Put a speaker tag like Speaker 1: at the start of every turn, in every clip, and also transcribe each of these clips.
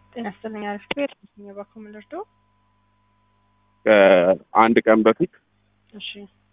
Speaker 1: ጤና ይስጥልኝ። አሪፍ ቤት ባኮ ምንድርዶ
Speaker 2: አንድ ቀን በፊት
Speaker 1: እሺ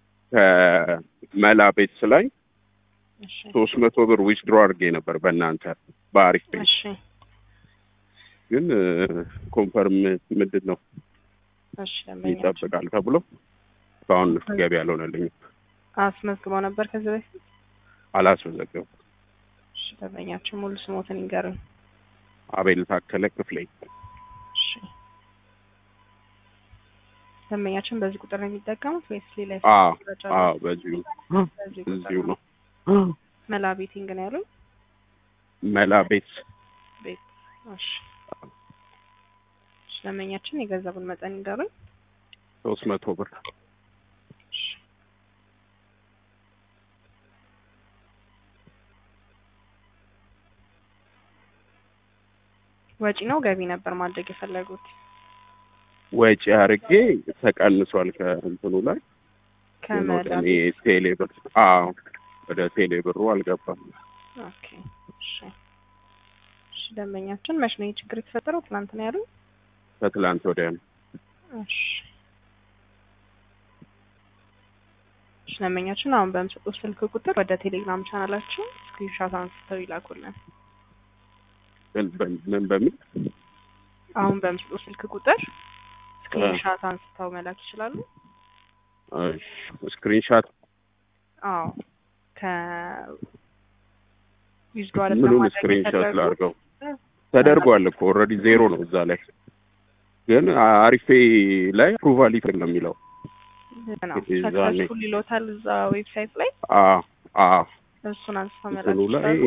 Speaker 2: ከመላ ቤትስ ላይ
Speaker 1: እሺ
Speaker 2: 300 ብር ዊዝድሮ አድርጌ ነበር በእናንተ በአሪፍ ቤት።
Speaker 1: እሺ
Speaker 2: ግን ኮንፈርም ምንድን ነው
Speaker 1: እሺ ለምን
Speaker 2: ይጠብቃል ተብሎ እስካሁን ገቢ ያልሆነልኝም።
Speaker 1: አስመዝግበው ነበር ከዚህ በፊት?
Speaker 2: አላስመዘገብኩም።
Speaker 1: እሺ ለማንኛውም ሙሉ ስሞትን ይንገሩኝ።
Speaker 2: አቤል ታከለ ክፍሌ።
Speaker 1: እሺ ለማንኛውም በዚህ ቁጥር ነው የሚጠቀሙት ወይስ ሌላ?
Speaker 2: በዚሁ ነው።
Speaker 1: መላ ቤቲንግ ነው ያሉኝ?
Speaker 2: መላ ቤት።
Speaker 1: እሺ ለማንኛውም የገንዘቡን መጠን ይንገሩኝ።
Speaker 2: 300 ብር።
Speaker 1: ወጪ ነው ገቢ ነበር ማድረግ የፈለጉት?
Speaker 2: ወጪ አርጌ ተቀንሷል ከእንትኑ ላይ
Speaker 1: ከመላ
Speaker 2: ቴሌብር። ወደ ቴሌብሩ አልገባም።
Speaker 1: ኦኬ እሺ ደንበኛችን መቼ ነው ችግር የተፈጠረው? ትናንት ነው ያሉኝ?
Speaker 2: ከትላንት ወዲያ ነው።
Speaker 1: እሺ ደንበኛችን አሁን በምሰጡት ስልክ ቁጥር ወደ ቴሌግራም ቻናላችን ስክሪንሾት አንስተው ይላኩልን።
Speaker 2: ምን በሚል?
Speaker 1: አሁን በምሰጡት ስልክ ቁጥር ስክሪንሾት አንስተው መላክ ይችላሉ።
Speaker 2: እሺ ስክሪንሾት
Speaker 1: ዊዝድሮዋል
Speaker 2: ምኑን ስክሪንሾት ላድርገው? ተደርጓል እኮ ኦልሬዲ ዜሮ ነው እዛ ላይ። ግን አሪፌ ላይ አፕሩቫል ይፈልግ ነው የሚለው።
Speaker 1: ሰክሰስፉል ይሎታል እዛ ዌብሳይት ላይ። እሱን አንስተው መላክ ይችላሉ።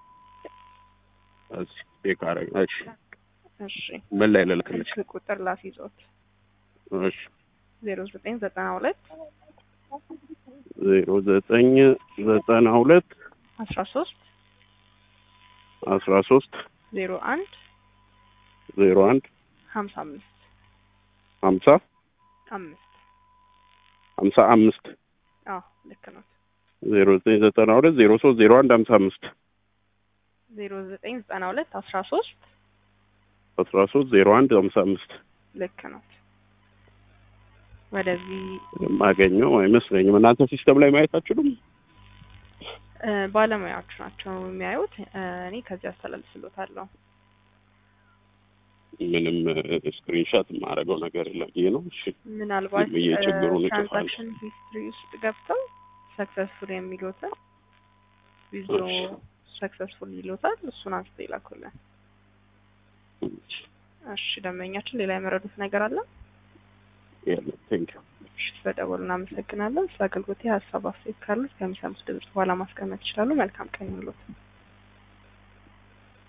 Speaker 1: እሺ
Speaker 2: ምን ላይ ልልክልሽ?
Speaker 1: ቁጥር ላስይዞት።
Speaker 2: እሺ
Speaker 1: 0992
Speaker 2: 0992
Speaker 1: 13 01
Speaker 2: 01
Speaker 1: 55 ልክ ነው።
Speaker 2: 0992 03 01 55
Speaker 1: 0992 13
Speaker 2: 01 55
Speaker 1: ልክ ነው። ወደዚህ
Speaker 2: የማገኘው አይመስለኝም። እናንተ ሲስተም ላይ ማየት አትችሉም?
Speaker 1: ባለሙያዎች ናቸው የሚያዩት። እኔ ከዚህ አስተላልፍልዎታለሁ።
Speaker 2: ምንም ስክሪንሾት የማደርገው ነገር የለም። ይሄ ነው። እሺ
Speaker 1: ምናልባት
Speaker 2: የችግሩን
Speaker 1: ትራንዛክሽን ሂስትሪ ውስጥ ገብተው ሰክሰስፉል የሚሉትን ቪዲዮ ሰክሰስፉል ይሉታል። እሱን አንስተው ይላኩልን። እሺ ደንበኛችን ሌላ የመረዱት ነገር አለ?
Speaker 2: የለም። ቴንኪው።
Speaker 1: እሺ ስለደወሉ እናመሰግናለን። ስለ አገልግሎት ሀሳብ አስተያየት ካሉት ከሚሰሙት ድምጽ በኋላ ማስቀመጥ ይችላሉ። መልካም ቀን ይሁንልዎት።